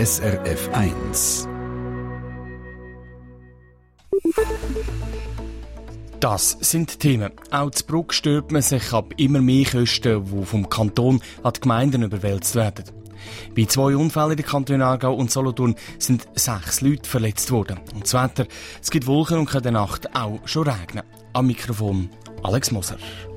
SRF 1. Das sind Themen. Auch zu Bruck stört man sich ab immer mehr Kosten, die vom Kanton an die Gemeinden überwälzt werden. Bei 2 Unfällen in den Kantonen Aargau und Solothurn sind 6 Leute verletzt worden. Und das Wetter, es gibt Wolken und kann in der Nacht auch schon regnen. Am Mikrofon Alex Moser.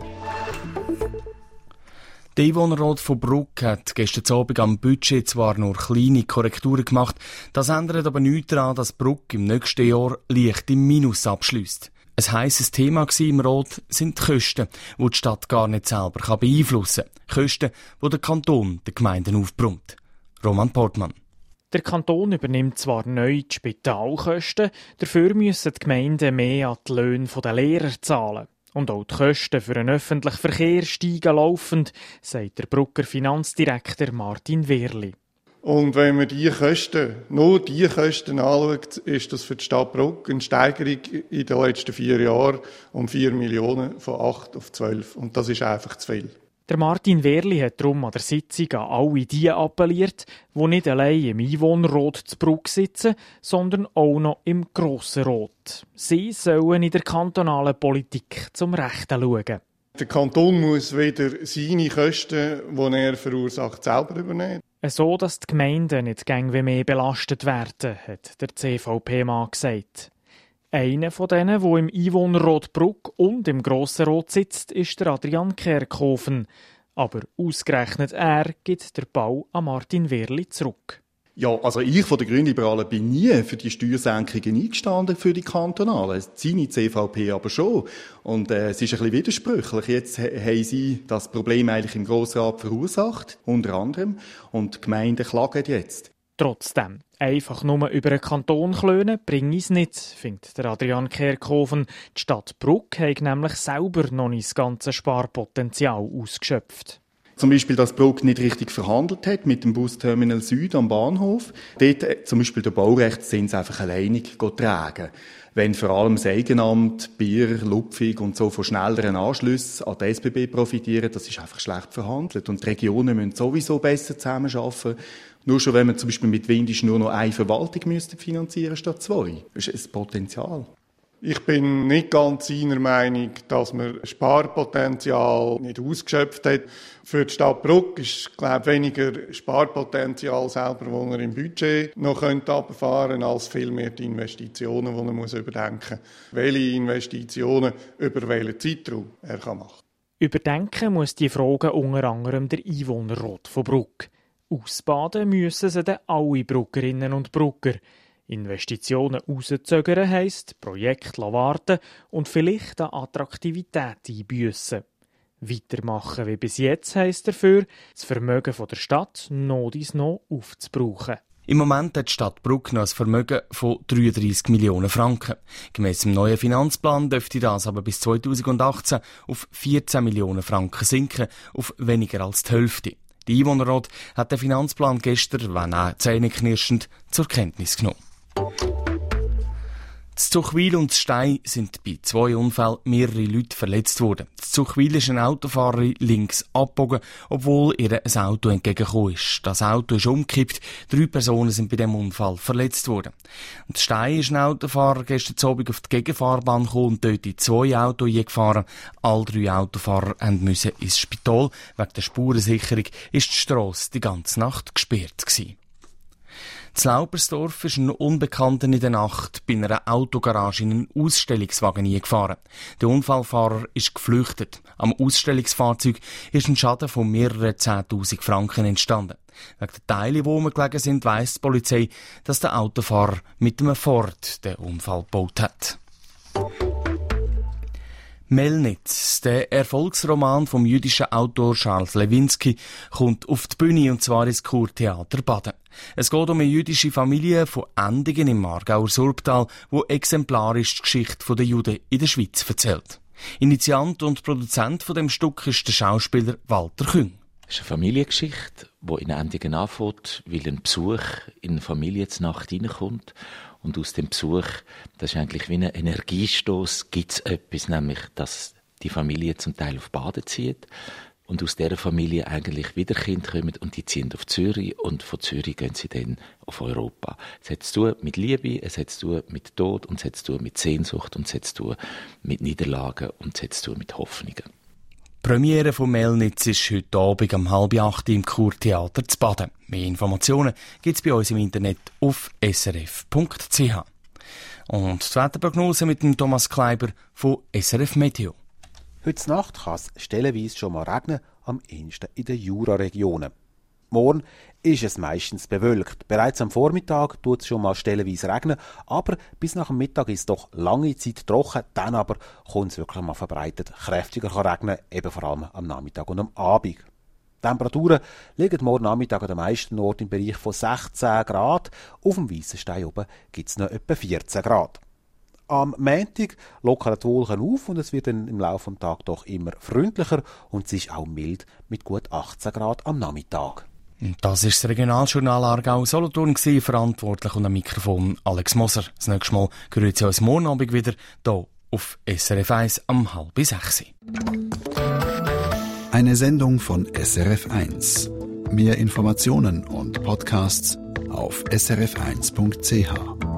Der Einwohnerrat von Bruck hat gestern Abend am Budget zwar nur kleine Korrekturen gemacht, das ändert aber nichts daran, dass Bruck im nächsten Jahr leicht im Minus abschliesst. Ein heisses Thema im Rat sind die Kosten, die die Stadt gar nicht selber beeinflussen kann. Kosten, die der Kanton den Gemeinden aufbrummt. Roman Portmann. Der Kanton übernimmt zwar neu die Spitalkosten, dafür müssen die Gemeinden mehr an die Löhne der Lehrer zahlen. Und auch die Kosten für den öffentlichen Verkehr steigen laufend, sagt der Brucker Finanzdirektor Martin Wehrli. Und wenn man nur die Kosten anschaut, ist das für die Stadt Bruck eine Steigerung in den letzten 4 Jahren um 4 Millionen von 8 auf 12. Und das ist einfach zu viel. Der Martin Wehrli hat darum an der Sitzung an alle die appelliert, die nicht allein im Einwohnerrat zu Bruck sitzen, sondern auch noch im Grossen Rat. Sie sollen in der kantonalen Politik zum Rechten schauen. Der Kanton muss wieder seine Kosten, die er verursacht, selber übernehmen. So, dass die Gemeinden nicht gäng mehr belastet werden, hat der CVP-Mann gesagt. Einer von denen, der im Einwohnerrat Bruck und im Grossen Rat sitzt, ist der Adrian Kerkhofen. Aber ausgerechnet er gibt den Bau an Martin Wehrli zurück. Ja, also ich von den Grünliberalen bin nie für die Steuersenkungen eingestanden für die Kantonalen. Seine CVP aber schon. Und es ist ein bisschen widersprüchlich. Jetzt haben sie das Problem eigentlich im Grossrat verursacht, unter anderem. Und die Gemeinden klagen jetzt. Trotzdem, einfach nur über den Kanton klönen bringt es nicht, findet der Adrian Kerkhofen. Die Stadt Bruck hat nämlich selber noch nicht das ganze Sparpotenzial ausgeschöpft. Zum Beispiel, dass Bruck nicht richtig verhandelt hat mit dem Busterminal Süd am Bahnhof. Dort zum Beispiel der Baurechtszins einfach alleinig tragen. Wenn vor allem das Eigenamt, Bier, Lupfig und so von schnelleren Anschlüssen an die SBB profitieren, das ist einfach schlecht verhandelt. Und die Regionen müssen sowieso besser zusammenarbeiten. Nur schon, wenn man zum Beispiel mit Windisch nur noch eine Verwaltung finanzieren statt 2. Das ist ein Potenzial. Ich bin nicht ganz seiner Meinung, dass man Sparpotenzial nicht ausgeschöpft hat. Für die Stadt Bruck ist, glaube ich, weniger Sparpotenzial selber, das er im Budget noch runterfahren könnte, als vielmehr die Investitionen, die er muss überdenken muss. Welche Investitionen über welchen Zeitraum er machen kann. Überdenken muss die Frage unter anderem der Einwohnerrat von Bruck. Ausbaden müssen sie dann alle Bruckerinnen und Brucker. Investitionen rauszögern heisst, Projekte warten und vielleicht an Attraktivität einbüssen. Weitermachen wie bis jetzt heisst dafür, das Vermögen der Stadt noch aufzubrauchen. Im Moment hat die Stadt Bruck noch ein Vermögen von 33 Millionen Franken. Gemäss dem neuen Finanzplan dürfte das aber bis 2018 auf 14 Millionen Franken sinken, auf weniger als die Hälfte. Der Einwohnerrat hat den Finanzplan gestern, wenn auch zähneknirschend, zur Kenntnis genommen. In Zuchwil und Stein sind bei 2 Unfällen mehrere Leute verletzt worden. In Zuchwil ist eine Autofahrerin links abgebogen, obwohl ihr ein Auto entgegengekommen ist. Das Auto ist umgekippt, 3 Personen sind bei dem Unfall verletzt worden. In Stein ist ein Autofahrer gestern Abend auf die Gegenfahrbahn gekommen und dort in 2 Autos eingefahren. Alle 3 Autofahrer mussten ins Spital. Wegen der Spurensicherung ist die Strasse die ganze Nacht gesperrt gewesen. In Laubersdorf ist ein Unbekannter in der Nacht bei einer Autogarage in einen Ausstellungswagen eingefahren. Der Unfallfahrer ist geflüchtet. Am Ausstellungsfahrzeug ist ein Schaden von mehreren 10.000 Franken entstanden. Wegen der Teile, die rumgelegen sind, weiss die Polizei, dass der Autofahrer mit einem Ford den Unfall gebaut hat. Melnitz, der Erfolgsroman vom jüdischen Autor Charles Lewinsky, kommt auf die Bühne, und zwar ins Kurtheater Baden. Es geht um eine jüdische Familie von Endingen im Aargauer Surptal, die exemplarisch die Geschichte der Juden in der Schweiz erzählt. Initiant und Produzent von dem Stück ist der Schauspieler Walter Küng. Es ist eine Familiengeschichte, die in Endingen anfängt, weil ein Besuch in eine Familie zur Nacht reinkommt. Und aus dem Besuch, das ist eigentlich wie ein Energiestoß, gibt es etwas, nämlich, dass die Familie zum Teil auf Baden zieht. und aus dieser Familie eigentlich wieder Kinder kommen und die ziehen auf Zürich und von Zürich gehen sie dann auf Europa. Es hat zu tun mit Liebe, es hat zu tun mit Tod und es hat zu tun mit Sehnsucht und es hat zu tun mit Niederlagen und es hat zu tun mit Hoffnungen. Die Premiere von Melnitz ist heute Abend um 7:30 im Kurtheater zu Baden. Mehr Informationen gibt es bei uns im Internet auf srf.ch. Und die Wetterprognose mit dem Thomas Kleiber von SRF Meteo. Heute Nacht kann es stellenweise schon mal regnen, am ehesten in den Jura-Regionen. Morgen ist es meistens bewölkt. Bereits am Vormittag tut es schon mal stellenweise regnen, aber bis nach dem Mittag ist es doch lange Zeit trocken. Dann aber kommt es wirklich mal verbreitet kräftiger regnen, eben vor allem am Nachmittag und am Abend. Die Temperaturen liegen morgen Nachmittag an den meisten Orten im Bereich von 16 Grad. Auf dem Weissenstein oben gibt es noch etwa 14 Grad. Am Montag lockern die Wolken auf und es wird dann im Laufe des Tages doch immer freundlicher und es ist auch mild mit gut 18 Grad am Nachmittag. Das ist das Regionaljournal Aargau-Solothurn, verantwortlich und am Mikrofon Alex Moser. Das nächste Mal hören Sie uns morgen Abend wieder hier auf SRF 1 um 5:30. Eine Sendung von SRF 1. Mehr Informationen und Podcasts auf srf1.ch.